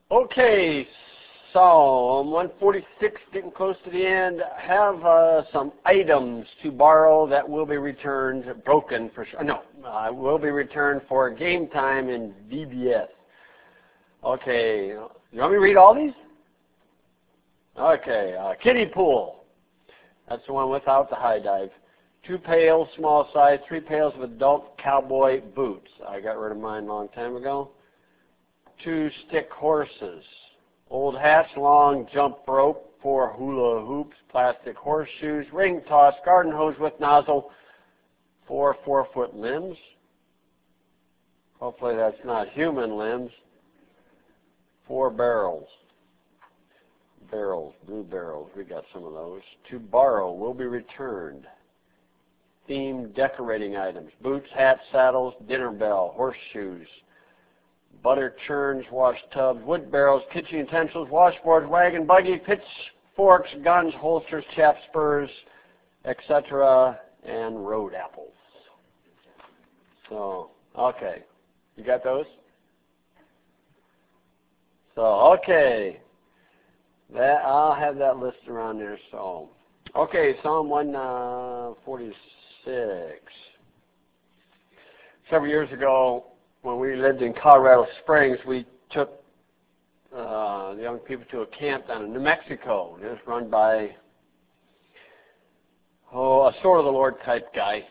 Okay, Psalm 146, getting close to the end. Have some items to borrow that will be returned, broken for sure. No, will be returned for game time in VBS. Okay, you want me to read all these? Okay, kiddie pool. That's the one without the high dive. 2 pails, small size, 3 pails of adult cowboy boots. I got rid of mine a long time ago. 2 stick horses. Old hats, long jump rope, 4 hula hoops, plastic horseshoes, ring toss, garden hose with nozzle, 4 4-foot limbs. Hopefully that's not human limbs. 4 barrels. Barrels, blue barrels, we got some of those. To borrow, will be returned. Themed decorating items, boots, hats, saddles, dinner bell, horseshoes, butter churns, wash tubs, wood barrels, kitchen utensils, washboards, wagon, buggy, pitchforks, guns, holsters, chap spurs, etc., and road apples. So, okay. You got those? So, okay. I'll have that list around there. So, okay, Psalm 146. Several years ago, when we lived in Colorado Springs, we took the young people to a camp down in New Mexico. It was run by a Sword of the Lord type guy.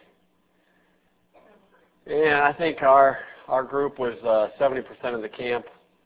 And I think our group was 70% of the camp.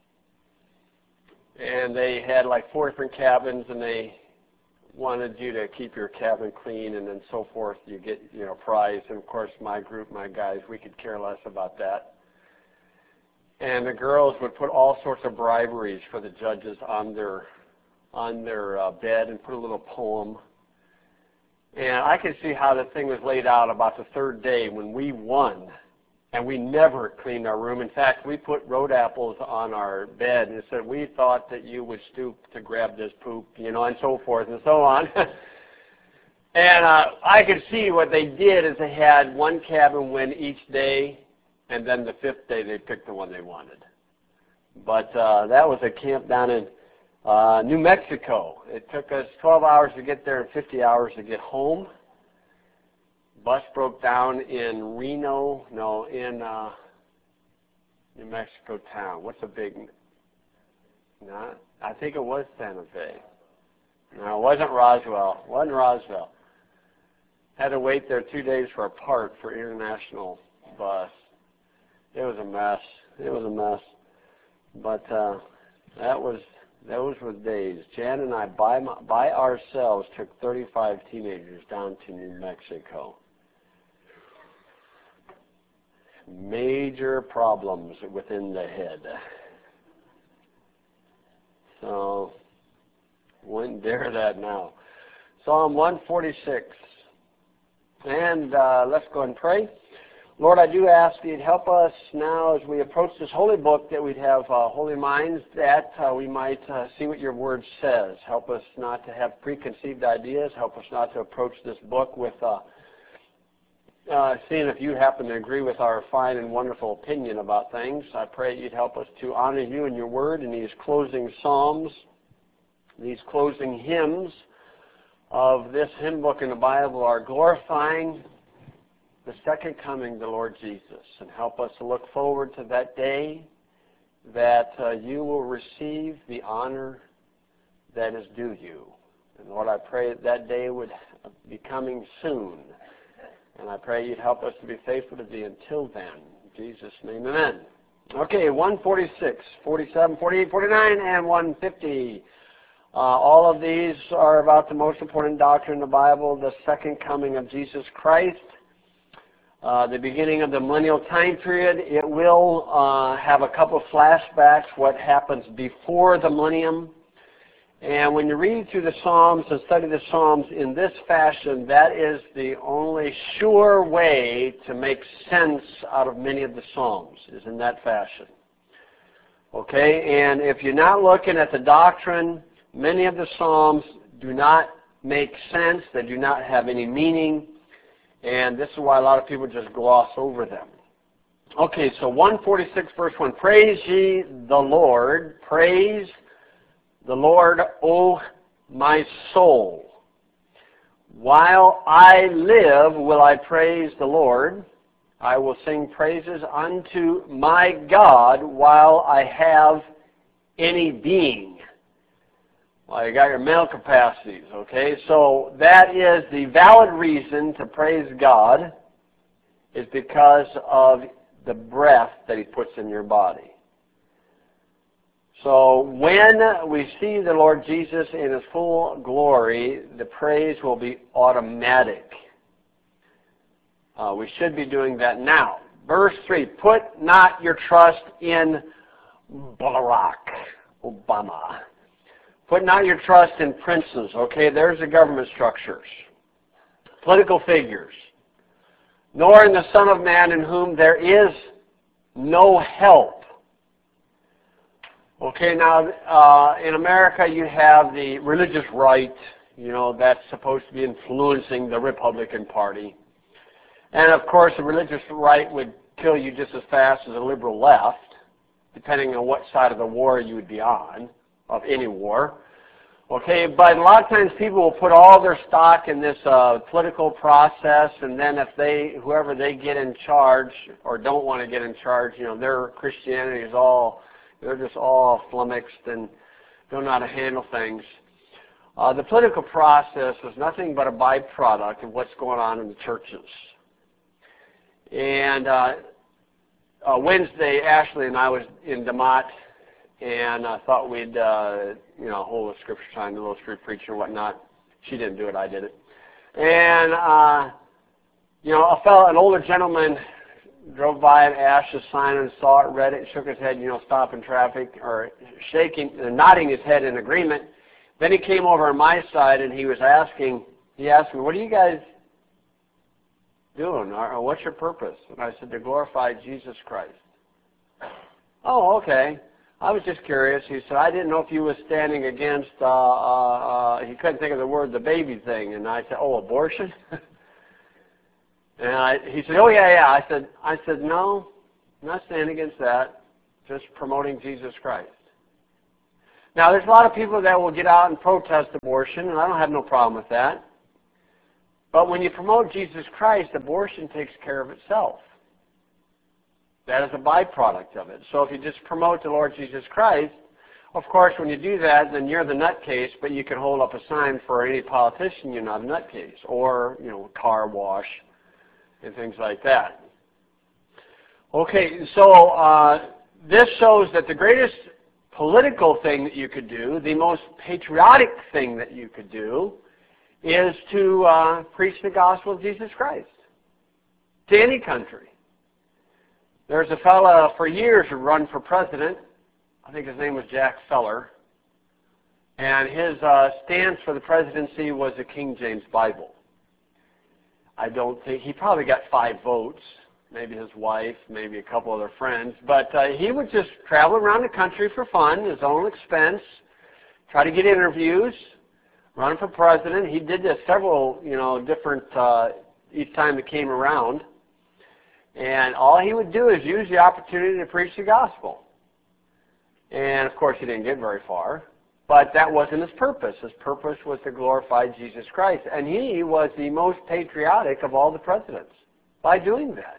And they had like 4 different cabins, and they wanted you to keep your cabin clean and then so forth. You get, prize. And of course, my group, my guys, we could care less about that. And the girls would put all sorts of briberies for the judges on their bed and put a little poem. And I could see how the thing was laid out about the 3rd day when we won. And we never cleaned our room. In fact, we put road apples on our bed and said, we thought that you would stoop to grab this poop, and so forth and so on. And I could see what they did is they had 1 cabin win each day, and then the 5th day they picked the one they wanted. But that was a camp down in New Mexico. It took us 12 hours to get there and 50 hours to get home. Bus broke down in New Mexico town. What's a big? No, I think it was Santa Fe. No, it wasn't Roswell. It wasn't Roswell. Had to wait there 2 days for a part for international bus. It was a mess. It was a mess. But those were days. Jan and I, by ourselves, took 35 teenagers down to New Mexico. Major problems within the head. So, wouldn't dare that now. Psalm 146. And let's go and pray. Lord, I do ask that you'd help us now as we approach this holy book, that we'd have holy minds, that we might see what your word says. Help us not to have preconceived ideas. Help us not to approach this book with seeing if you happen to agree with our fine and wonderful opinion about things. I pray you'd help us to honor you and your word in these closing psalms, these closing hymns of this hymn book in the Bible are glorifying the second coming of the Lord Jesus. And help us to look forward to that day that you will receive the honor that is due you. And Lord, I pray that day would be coming soon. And I pray you'd help us to be faithful to thee until then. In Jesus' name, amen. Okay, 146, 47, 48, 49, and 150. All of these are about the most important doctrine in the Bible, the second coming of Jesus Christ, the beginning of the millennial time period. It will have a couple of flashbacks, what happens before the millennium. And when you read through the Psalms and study the Psalms in this fashion, that is the only sure way to make sense out of many of the Psalms, is in that fashion. Okay, and if you're not looking at the doctrine, many of the Psalms do not make sense. They do not have any meaning. And this is why a lot of people just gloss over them. Okay, so 146 verse 1. Praise ye the Lord. Praise the Lord, O my soul. While I live will I praise the Lord. I will sing praises unto my God while I have any being. Well, you got your mental capacities, okay? So that is the valid reason to praise God, is because of the breath that He puts in your body. So when we see the Lord Jesus in His full glory, the praise will be automatic. We should be doing that now. Verse 3, put not your trust in Barack Obama. Put not your trust in princes. Okay, there's the government structures. Political figures. Nor in the Son of Man in whom there is no help. Okay, now in America you have the religious right, that's supposed to be influencing the Republican Party. And of course the religious right would kill you just as fast as the liberal left, depending on what side of the war you would be on, of any war. Okay, but a lot of times people will put all their stock in this political process, and then if whoever they get in charge, or don't want to get in charge, their Christianity is they're just all flummoxed and don't know how to handle things. The political process is nothing but a byproduct of what's going on in the churches. And Wednesday, Ashley and I was in DeMott, and I thought we'd, hold a scripture time, a little street preaching or whatnot. She didn't do it, I did it. And, an older gentleman drove by and asked the sign and saw it, read it, shook his head, stopping traffic, or nodding his head in agreement. Then he came over on my side and he asked me, what are you guys doing? Or what's your purpose? And I said, to glorify Jesus Christ. Oh, okay. I was just curious. He said, I didn't know if you was standing against, he couldn't think of the word, the baby thing. And I said, oh, abortion? And he said, oh, yeah. I said, no, I'm not standing against that. Just promoting Jesus Christ. Now, there's a lot of people that will get out and protest abortion, and I don't have no problem with that. But when you promote Jesus Christ, abortion takes care of itself. That is a byproduct of it. So if you just promote the Lord Jesus Christ, of course, when you do that, then you're the nutcase, but you can hold up a sign for any politician, you're not a nutcase, or, car wash and things like that. Okay, so this shows that the greatest political thing that you could do, the most patriotic thing that you could do, is to preach the gospel of Jesus Christ to any country. There's a fella for years who run for president. I think his name was Jack Feller. And his stance for the presidency was the King James Bible. I don't think, he probably got 5 votes, maybe his wife, maybe a couple other friends. But he would just travel around the country for fun, his own expense, try to get interviews, run for president. He did this several, different, each time it came around. And all he would do is use the opportunity to preach the gospel. And, of course, he didn't get very far. But that wasn't his purpose. His purpose was to glorify Jesus Christ. And he was the most patriotic of all the presidents by doing that.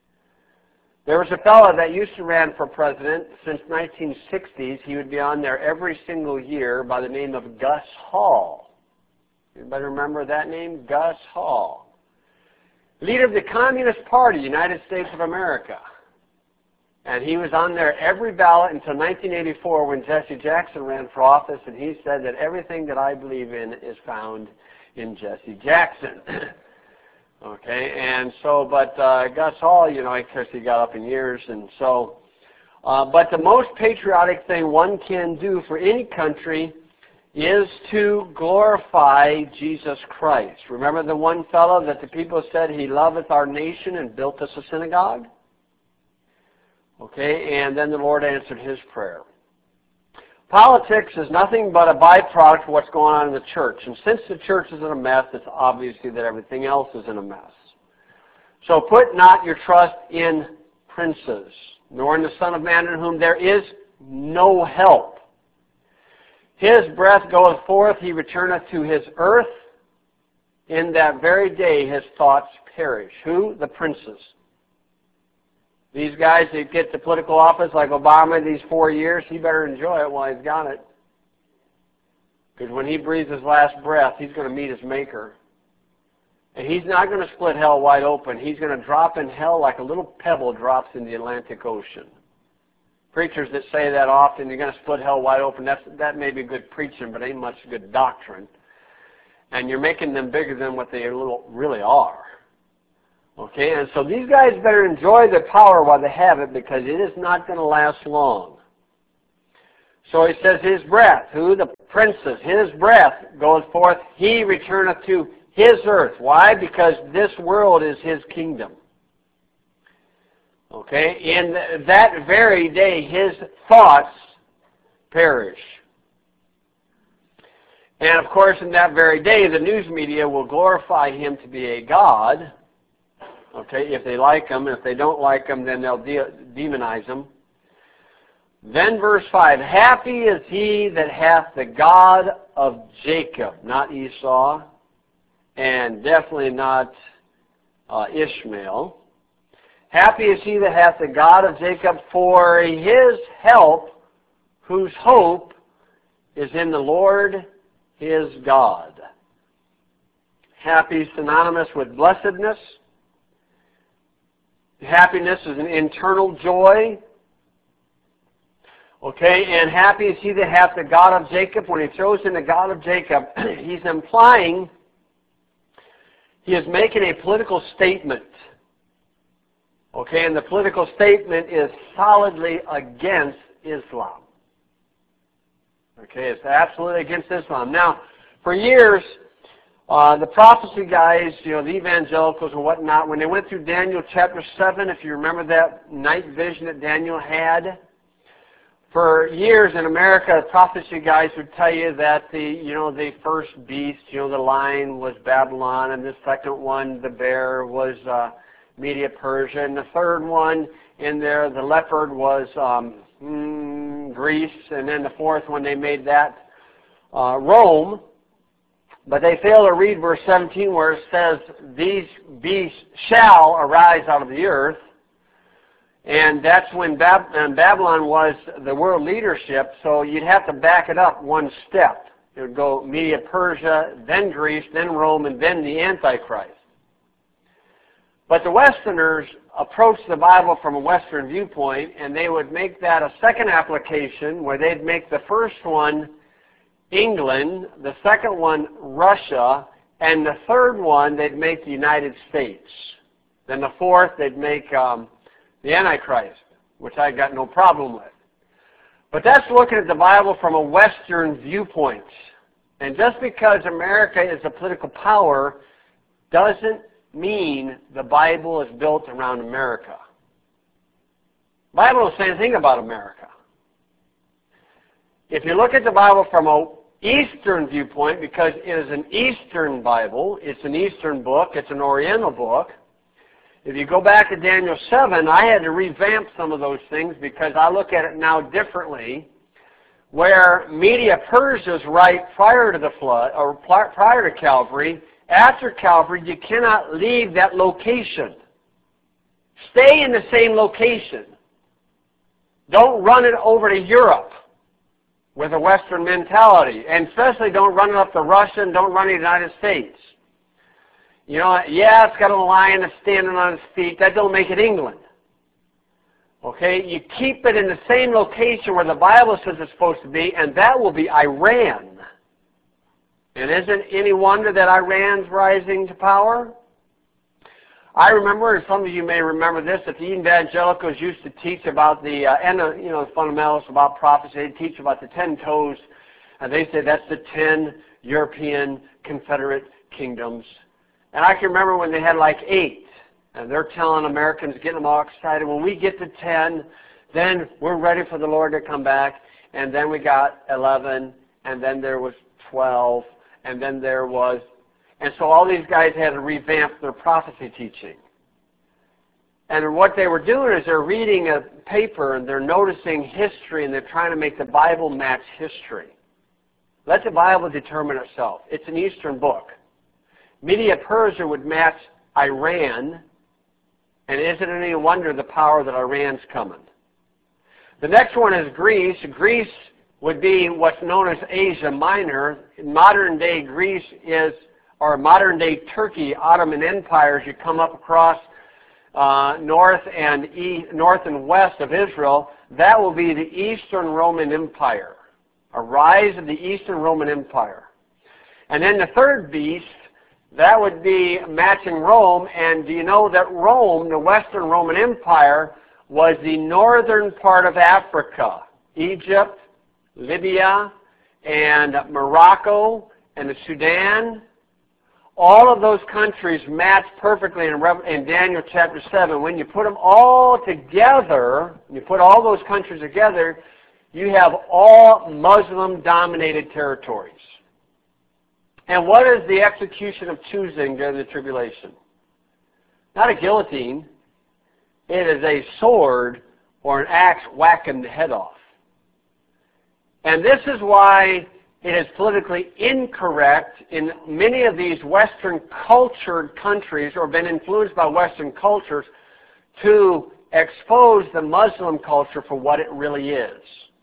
There was a fellow that used to run for president since 1960s. He would be on there every single year by the name of Gus Hall. Anybody remember that name? Gus Hall. Leader of the Communist Party, United States of America. And he was on there every ballot until 1984 when Jesse Jackson ran for office, and he said that everything that I believe in is found in Jesse Jackson. Okay, and so, but Gus Hall, of course he got up in years, and so, but the most patriotic thing one can do for any country is to glorify Jesus Christ. Remember the one fellow that the people said, he loveth our nation and built us a synagogue? Okay, and then the Lord answered his prayer. Politics is nothing but a byproduct of what's going on in the church. And since the church is in a mess, it's obviously that everything else is in a mess. So put not your trust in princes, nor in the Son of Man in whom there is no help. His breath goeth forth, he returneth to his earth. In that very day his thoughts perish. Who? The princes. These guys that get to political office like Obama these 4 years, he better enjoy it while he's got it. Because when he breathes his last breath, he's going to meet his Maker. And he's not going to split hell wide open. He's going to drop in hell like a little pebble drops in the Atlantic Ocean. Preachers that say that often, you're going to split hell wide open, that may be good preaching, but ain't much good doctrine. And you're making them bigger than what they really are. Okay, and so these guys better enjoy their power while they have it, because it is not going to last long. So he says his breath, who? The princes, his breath goes forth, he returneth to his earth. Why? Because this world is his kingdom. Okay, in that very day his thoughts perish. And of course in that very day the news media will glorify him to be a god. Okay, if they like him. If they don't like him, then they'll demonize him. Then verse 5, happy is he that hath the God of Jacob, not Esau, and definitely not Ishmael. Happy is he that hath the God of Jacob for his help, whose hope is in the Lord his God. Happy synonymous with blessedness. Happiness is an internal joy. Okay, and happy is he that hath the God of Jacob. When he throws in the God of Jacob, he's implying, he is making a political statement. Okay, and the political statement is solidly against Islam. Okay, it's absolutely against Islam. Now, for years, the prophecy guys, the evangelicals and whatnot, when they went through Daniel chapter 7, if you remember that night vision that Daniel had, for years in America, the prophecy guys would tell you that the first beast, the lion was Babylon, and the second one, the bear, was Media Persia, and the third one in there, the leopard, was Greece, and then the fourth one, they made that Rome. But they fail to read verse 17 where it says, these beasts shall arise out of the earth. And that's when Babylon was the world leadership, so you'd have to back it up one step. It would go Media Persia, then Greece, then Rome, and then the Antichrist. But the Westerners approached the Bible from a Western viewpoint, and they would make that a second application where they'd make the first one England, the second one Russia, and the third one they'd make the United States. Then the fourth they'd make the Antichrist, which I got no problem with. But that's looking at the Bible from a Western viewpoint. And just because America is a political power doesn't mean the Bible is built around America. The Bible doesn't say anything about America. If you look at the Bible from a Eastern viewpoint, because it is an Eastern Bible, it's an Eastern book, it's an Oriental book. If you go back to Daniel 7, I had to revamp some of those things because I look at it now differently, where Media Persia is right prior to the flood, or prior to Calvary. After Calvary, you cannot leave that location. Stay in the same location. Don't run it over to Europe with a Western mentality. And especially don't run it up to Russia and don't run it to the United States. Yeah, it's got a lion that's standing on its feet. That don't make it England. Okay? You keep it in the same location where the Bible says it's supposed to be, and that will be Iran. And isn't any wonder that Iran's rising to power? I remember, and some of you may remember this, that the evangelicals used to teach about the fundamentals about prophecy. They teach about the 10 toes, and they say that's the 10 European Confederate kingdoms. And I can remember when they had like 8, and they're telling Americans, getting them all excited, when we get to 10, then we're ready for the Lord to come back. And then we got 11, and then there was 12, and then there was... And so all these guys had to revamp their prophecy teaching. And what they were doing is they're reading a paper and they're noticing history and they're trying to make the Bible match history. Let the Bible determine itself. It's an Eastern book. Media-Persia would match Iran, and isn't it any wonder the power that Iran's coming? The next one is Greece. Greece would be what's known as Asia Minor. Modern-day Greece is, or modern-day Turkey, Ottoman empires. You come up across north and west of Israel. That will be the Eastern Roman Empire, a rise of the Eastern Roman Empire. And then the third beast, that would be matching Rome. And do you know that Rome, the Western Roman Empire, was the northern part of Africa? Egypt, Libya, and Morocco, and the Sudan. All of those countries match perfectly in Daniel chapter 7. When you put them all together, you put all those countries together, you have all Muslim-dominated territories. And what is the execution of choosing during the tribulation? Not a guillotine. It is a sword or an axe whacking the head off. And this is why it is politically incorrect in many of these Western cultured countries, or been influenced by Western cultures, to expose the Muslim culture for what it really is.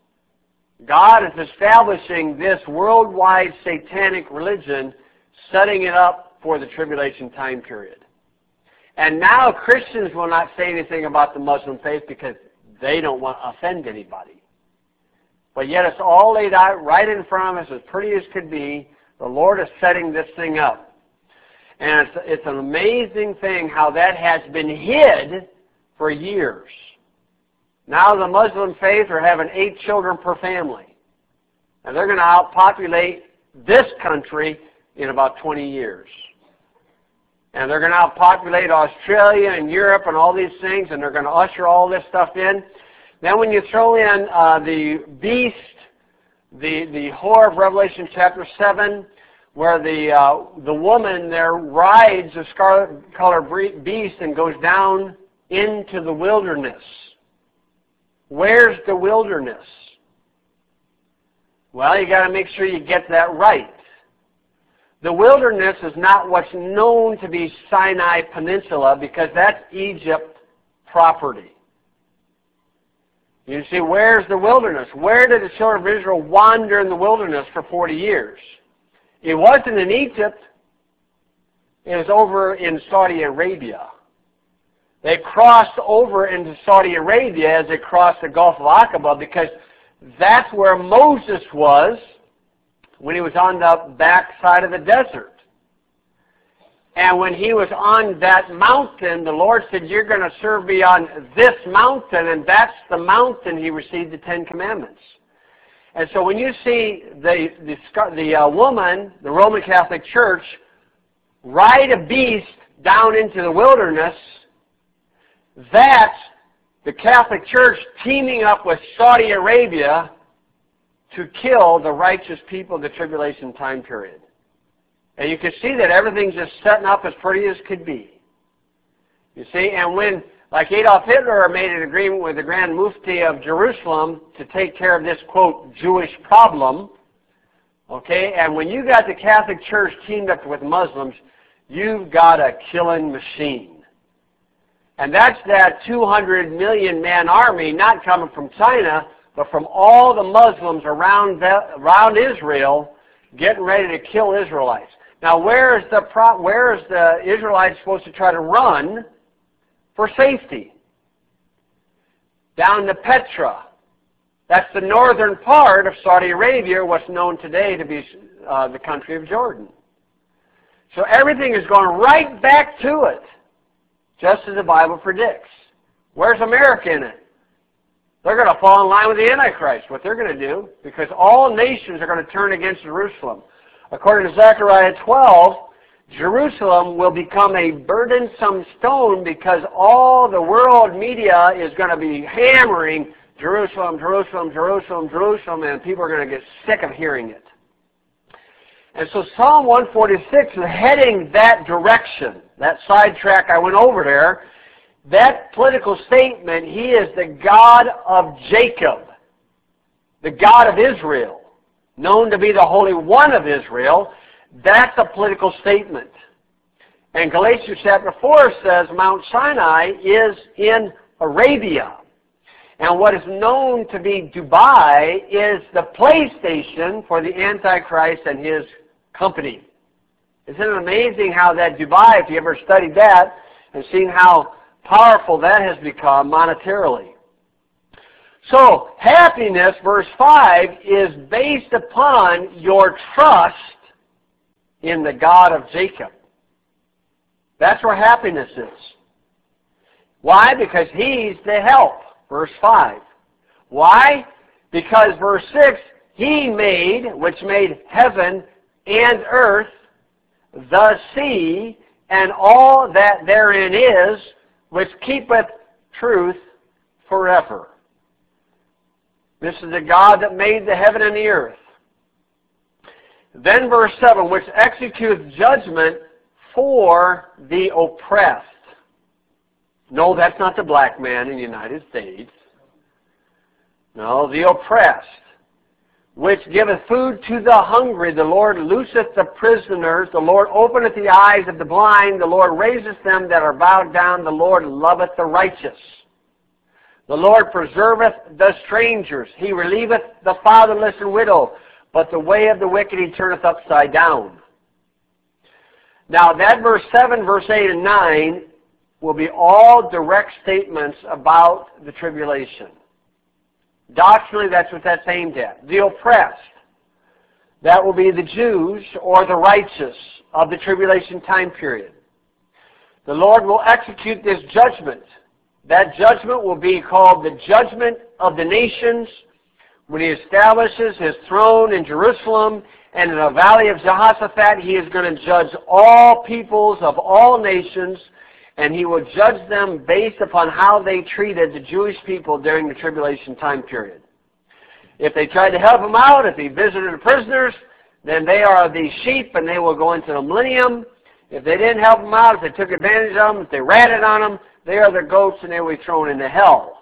God is establishing this worldwide satanic religion, setting it up for the tribulation time period. And now Christians will not say anything about the Muslim faith because they don't want to offend anybody. But yet it's all laid out right in front of us, as pretty as could be. The Lord is setting this thing up. And it's an amazing thing how that has been hid for years. Now the Muslim faith are having 8 children per family. And they're going to outpopulate this country in about 20 years. And they're going to outpopulate Australia and Europe and all these things, and they're going to usher all this stuff in. Then when you throw in the beast, the whore of Revelation chapter 7, where the woman there rides a scarlet-colored beast and goes down into the wilderness. Where's the wilderness? Well, you got to make sure you get that right. The wilderness is not what's known to be Sinai Peninsula, because that's Egypt property. You see, where's the wilderness? Where did the children of Israel wander in the wilderness for 40 years? It wasn't in Egypt. It was over in Saudi Arabia. They crossed over into Saudi Arabia as they crossed the Gulf of Aqaba, because that's where Moses was when he was on the back side of the desert. And when he was on that mountain, the Lord said, you're going to serve me on this mountain, and that's the mountain he received the 10 Commandments. And so when you see the woman, the Roman Catholic Church, ride a beast down into the wilderness, that's the Catholic Church teaming up with Saudi Arabia to kill the righteous people of the tribulation time period. And you can see that everything's just setting up as pretty as could be. You see, and when, like Adolf Hitler made an agreement with the Grand Mufti of Jerusalem to take care of this, quote, Jewish problem, okay, and when you got the Catholic Church teamed up with Muslims, you've got a killing machine. And that's that 200 million man army, not coming from China, but from all the Muslims around Israel, getting ready to kill Israelites. Now, where is the Israelites supposed to try to run for safety? Down to Petra. That's the northern part of Saudi Arabia, what's known today to be the country of Jordan. So everything is going right back to it, just as the Bible predicts. Where's America in it? They're going to fall in line with the Antichrist, what they're going to do, because all nations are going to turn against Jerusalem. According to Zechariah 12, Jerusalem will become a burdensome stone because all the world media is going to be hammering Jerusalem, Jerusalem, Jerusalem, Jerusalem, and people are going to get sick of hearing it. And so Psalm 146 is heading that direction. That sidetrack I went over there, that political statement, He is the God of Jacob, the God of Israel, known to be the Holy One of Israel, that's a political statement. And Galatians chapter 4 says Mount Sinai is in Arabia. And what is known to be Dubai is the PlayStation for the Antichrist and his company. Isn't it amazing how that Dubai, if you ever studied that, and seen how powerful that has become monetarily. So, happiness, verse 5, is based upon your trust in the God of Jacob. That's where happiness is. Why? Because He's the help, verse 5. Why? Because verse 6, He made, which made heaven and earth, the sea, and all that therein is, which keepeth truth forever. This is the God that made the heaven and the earth. Then verse 7, which executeth judgment for the oppressed. No, that's not the black man in the United States. No, the oppressed. Which giveth food to the hungry. The Lord looseth the prisoners. The Lord openeth the eyes of the blind. The Lord raiseth them that are bowed down. The Lord loveth the righteous. The Lord preserveth the strangers. He relieveth the fatherless and widow. But the way of the wicked He turneth upside down. Now that verse 7, verse 8, and 9 will be all direct statements about the tribulation. Doctrinally, that's what that's aimed at. The oppressed. That will be the Jews or the righteous of the tribulation time period. The Lord will execute this judgment. That judgment will be called the judgment of the nations when He establishes His throne in Jerusalem, and in the valley of Jehoshaphat He is going to judge all peoples of all nations, and He will judge them based upon how they treated the Jewish people during the tribulation time period. If they tried to help Him out, if He visited the prisoners, then they are the sheep and they will go into the millennium. If they didn't help Him out, if they took advantage of them, if they ratted on them, they are the goats and they will be thrown into hell.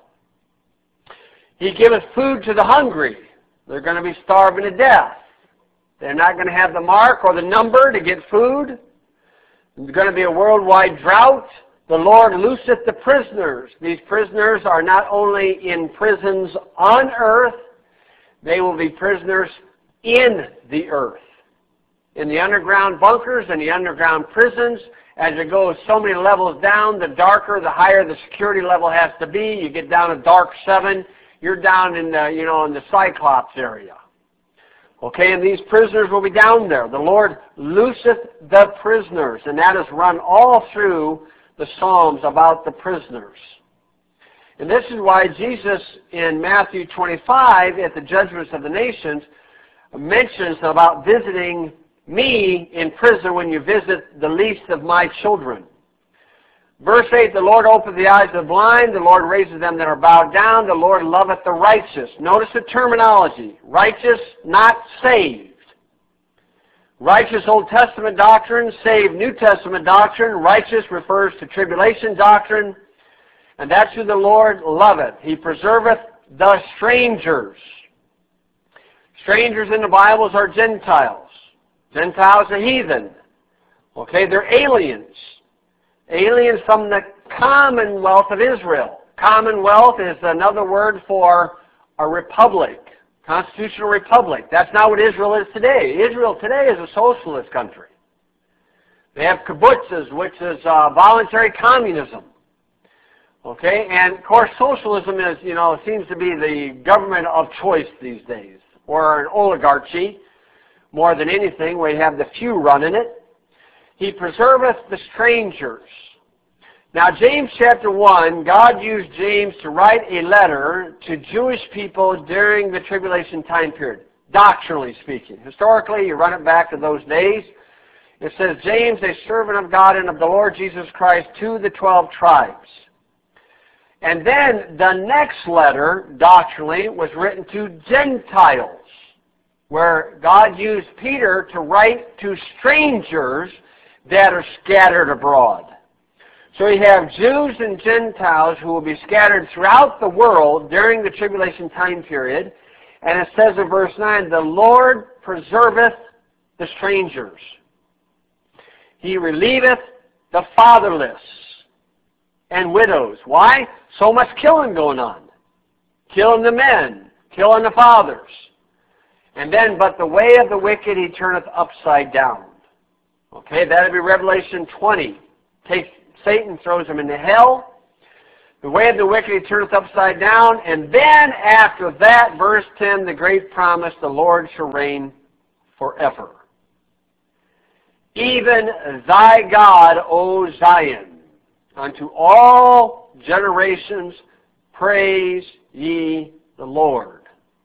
He giveth food to the hungry. They're going to be starving to death. They're not going to have the mark or the number to get food. There's going to be a worldwide drought. The Lord looseth the prisoners. These prisoners are not only in prisons on earth, they will be prisoners in the earth. In the underground bunkers and the underground prisons, as it goes so many levels down, the darker, the higher the security level has to be. You get down to dark 7, you're down in the, in the Cyclops area. Okay, and these prisoners will be down there. The Lord looseth the prisoners, and that is run all through the Psalms about the prisoners. And this is why Jesus in Matthew 25, at the judgments of the nations, mentions about visiting me in prison when you visit the least of my children. Verse 8, the Lord openeth the eyes of the blind, the Lord raises them that are bowed down, the Lord loveth the righteous. Notice the terminology. Righteous, not saved. Righteous Old Testament doctrine, saved New Testament doctrine. Righteous refers to tribulation doctrine. And that's who the Lord loveth. He preserveth the strangers. Strangers in the Bibles are Gentiles. Gentiles are heathen. Okay, they're aliens. Aliens from the commonwealth of Israel. Commonwealth is another word for a republic. Constitutional republic. That's not what Israel is today. Israel today is a socialist country. They have kibbutzes, which is voluntary communism. Okay, and of course socialism is, seems to be the government of choice these days. Or an oligarchy, more than anything, where you have the few running it. He preserveth the strangers. Now, James chapter 1, God used James to write a letter to Jewish people during the tribulation time period, doctrinally speaking. Historically, you run it back to those days. It says, James, a servant of God and of the Lord Jesus Christ, to the 12 tribes. And then the next letter, doctrinally, was written to Gentiles, where God used Peter to write to strangers that are scattered abroad. So you have Jews and Gentiles who will be scattered throughout the world during the tribulation time period. And it says in verse 9, the Lord preserveth the strangers. He relieveth the fatherless and widows. Why? So much killing going on. Killing the men, killing the fathers. And then, but the way of the wicked he turneth upside down. Okay, that'll be Revelation 20. Satan throws him into hell. The way of the wicked he turneth upside down. And then after that, verse 10, the great promise, the Lord shall reign forever. Even thy God, O Zion, unto all generations praise ye the Lord.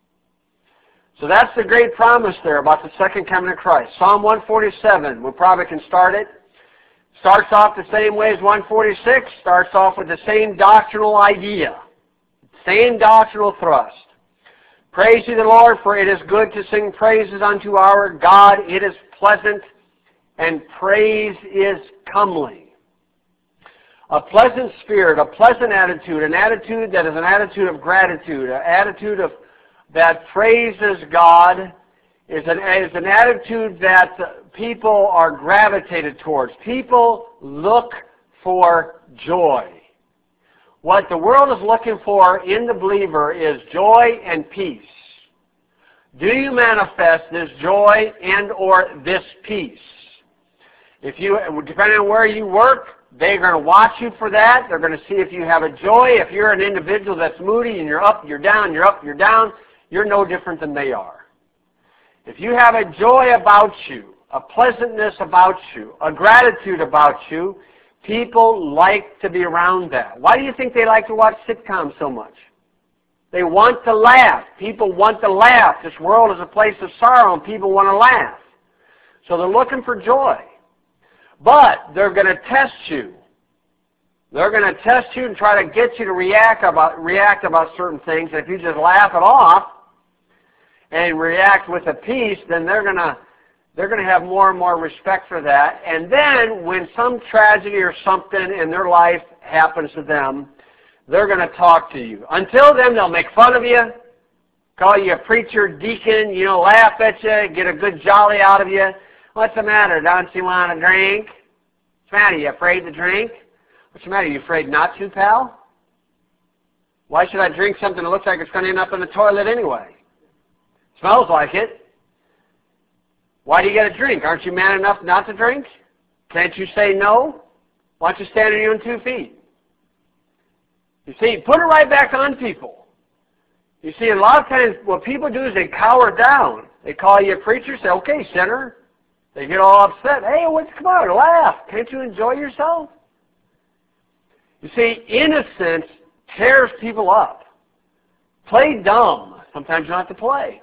So that's the great promise there about the second coming of Christ. Psalm 147, we probably can start it. Starts off the same way as 146. Starts off with the same doctrinal idea. Same doctrinal thrust. Praise ye the Lord, for it is good to sing praises unto our God. It is pleasant, and praise is comely. A pleasant spirit, a pleasant attitude, an attitude that is an attitude of gratitude, an attitude that praises God, is an attitude that people are gravitated towards. People look for joy. What the world is looking for in the believer is joy and peace. Do you manifest this joy and or this peace? Depending on where you work, they're going to watch you for that. They're going to see if you have a joy. If you're an individual that's moody and you're up, you're down, you're up, you're down, you're no different than they are. If you have a joy about you, a pleasantness about you, a gratitude about you, people like to be around that. Why do you think they like to watch sitcoms so much? They want to laugh. People want to laugh. This world is a place of sorrow and people want to laugh. So they're looking for joy. But they're going to test you. They're going to test you and try to get you to react about certain things. And if you just laugh it off and react with a peace, then they're going to have more and more respect for that. And then when some tragedy or something in their life happens to them, they're going to talk to you. Until then, they'll make fun of you, call you a preacher, deacon, laugh at you, get a good jolly out of you. What's the matter? Don't you want a drink? What's the matter? You afraid to drink? What's the matter? You afraid not to, pal? Why should I drink something that looks like it's going to end up in the toilet anyway? Smells like it. Why do you get a drink? Aren't you man enough not to drink? Can't you say no? Why don't you stand on your own 2 feet? You see, put it right back on people. You see, a lot of times what people do is they cower down. They call you a preacher, say, okay, sinner. They get all upset. Hey, come on, laugh. Can't you enjoy yourself? You see, innocence tears people up. Play dumb. Sometimes you don't have to play.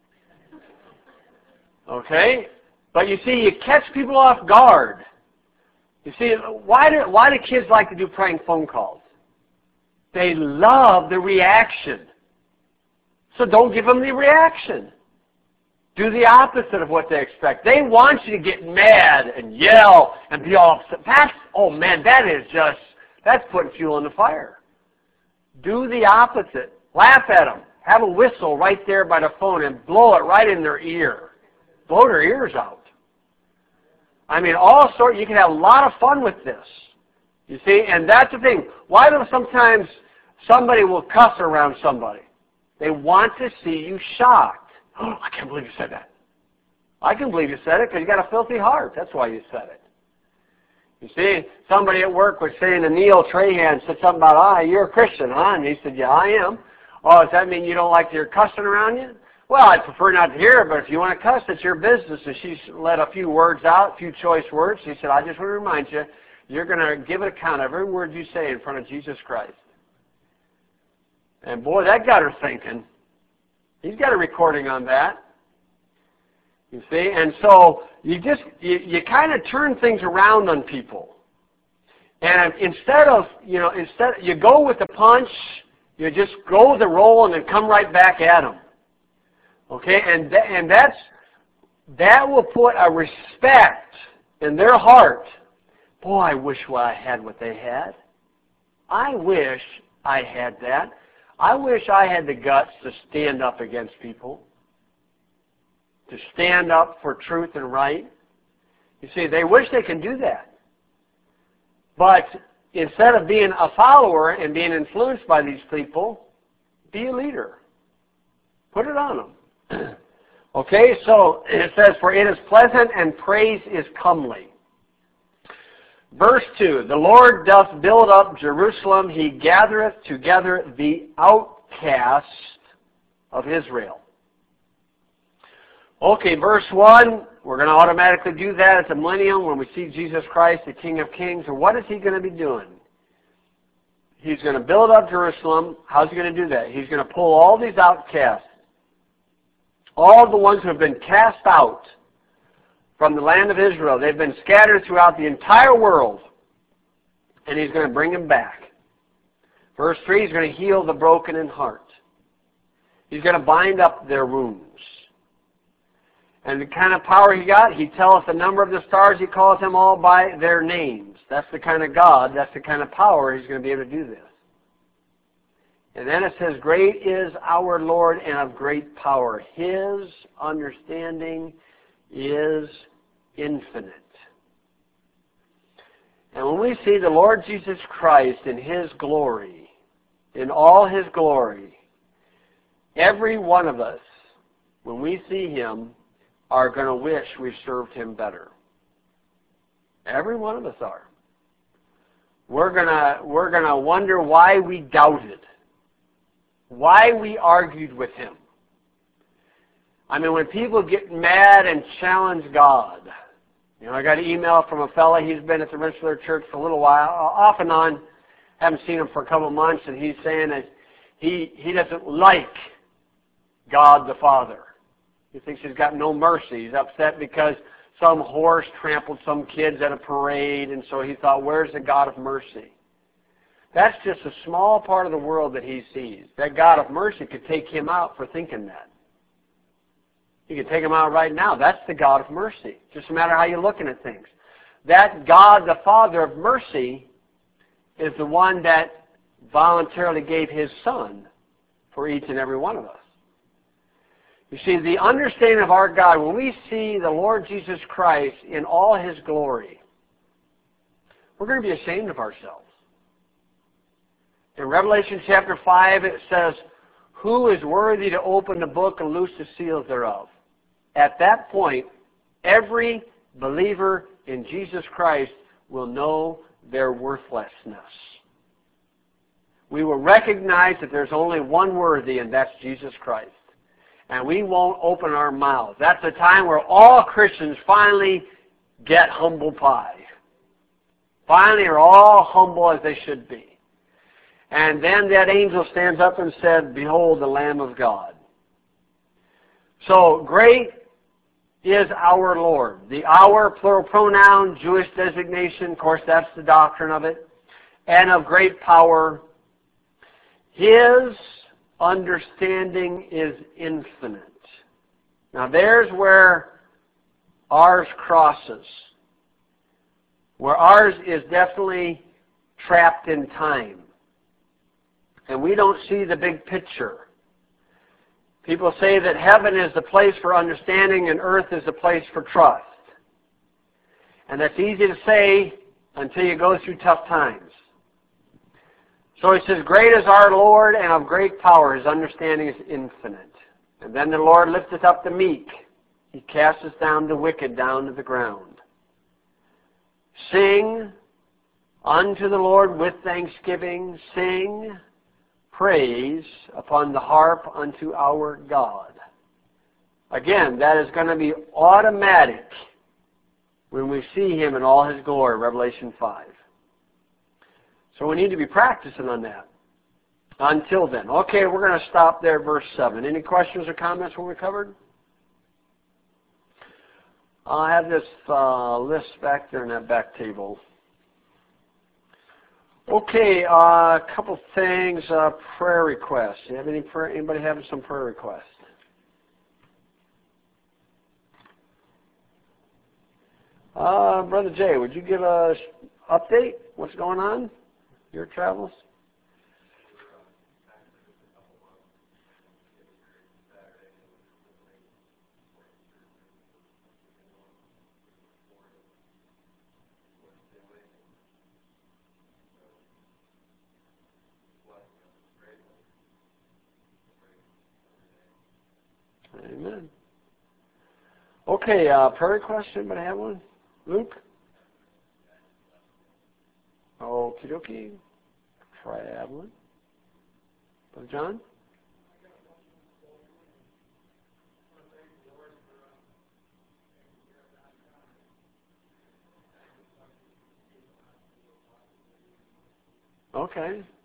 Okay? But you see, you catch people off guard. You see, why do kids like to do prank phone calls? They love the reaction. So don't give them the reaction. Do the opposite of what they expect. They want you to get mad and yell and be all upset. That's putting fuel in the fire. Do the opposite. Laugh at them. Have a whistle right there by the phone and blow it right in their ear. Blow their ears out. I mean, you can have a lot of fun with this. You see, and that's the thing. Why do sometimes somebody will cuss around somebody? They want to see you shocked. Oh, I can't believe you said that. I can believe you said it because you got a filthy heart. That's why you said it. You see, somebody at work was saying to Neil Trahan, said something about, you're a Christian, huh? And he said, yeah, I am. Oh, does that mean you don't like your cussing around you? Well, I'd prefer not to hear it, but if you want to cuss, it's your business. And she let a few words out, a few choice words. She said, I just want to remind you, you're going to give an account of every word you say in front of Jesus Christ. And boy, that got her thinking. He's got a recording on that. You see? And so you kind of turn things around on people. And instead you go with the punch, you just go with the roll and then come right back at them. Okay? And that will put a respect in their heart Boy, I wish I had what they had. I wish I had that. I wish I had the guts to stand up against people, to stand up for truth and right. You see, they wish they can do that. But instead of being a follower and being influenced by these people, be a leader. Put it on them. Okay, so it says, for it is pleasant and praise is comely. Verse 2, the Lord doth build up Jerusalem, he gathereth together the outcasts of Israel. Okay, verse 1, we're going to automatically do that at the millennium when we see Jesus Christ, the King of Kings. And what is he going to be doing? He's going to build up Jerusalem. How's he going to do that? He's going to pull all these outcasts, all the ones who have been cast out from the land of Israel. They've been scattered throughout the entire world. And he's going to bring them back. Verse 3, he's going to heal the broken in heart. He's going to bind up their wounds. And the kind of power he got, he telleth the number of the stars, he calls them all by their names. That's the kind of God, that's the kind of power he's going to be able to do this. And then it says, great is our Lord and of great power. His understanding is infinite. And when we see the Lord Jesus Christ in his glory, in all his glory, every one of us, when we see him, are going to wish we served him better. Every one of us are. We're going to wonder why we doubted, why we argued with him. I mean, when people get mad and challenge God, you know, I got an email from a fellow, he's been at the Rensselaer Church for a little while, off and on, haven't seen him for a couple of months, and he's saying that he doesn't like God the Father. He thinks he's got no mercy. He's upset because some horse trampled some kids at a parade, and so he thought, where's the God of mercy? That's just a small part of the world that he sees. That God of mercy could take him out for thinking that. He could take him out right now. That's the God of mercy. Just a matter how you're looking at things. That God, the Father of mercy, is the one that voluntarily gave his Son for each and every one of us. You see, the understanding of our God, when we see the Lord Jesus Christ in all his glory, we're going to be ashamed of ourselves. In Revelation chapter 5, it says, who is worthy to open the book and loose the seals thereof? At that point, every believer in Jesus Christ will know their worthlessness. We will recognize that there's only one worthy, and that's Jesus Christ. And we won't open our mouths. That's the time where all Christians finally get humble pie. Finally are all humble as they should be. And then that angel stands up and said, behold the Lamb of God. So great is our Lord. The our, plural pronoun, Jewish designation, of course that's the doctrine of it. And of great power. His understanding is infinite. Now there's where ours crosses. Where ours is definitely trapped in time. And we don't see the big picture. People say that heaven is the place for understanding and earth is the place for trust. And that's easy to say until you go through tough times. So he says, great is our Lord and of great power. His understanding is infinite. And then the Lord lifteth up the meek. He casteth down the wicked down to the ground. Sing unto the Lord with thanksgiving. Sing praise upon the harp unto our God. Again, that is going to be automatic when we see him in all his glory, Revelation 5. So we need to be practicing on that. Until then. Okay, we're going to stop there, verse 7. Any questions or comments when we covered? I have this list back there in that back table. Okay, a couple things. Prayer requests. You have any prayer? Anybody having some prayer requests? Brother Jay, would you give us update? What's going on? Your travels? Amen. Okay, prayer request. Anybody have one? Luke? Okie dokie. Try to have one. Brother John? Okay.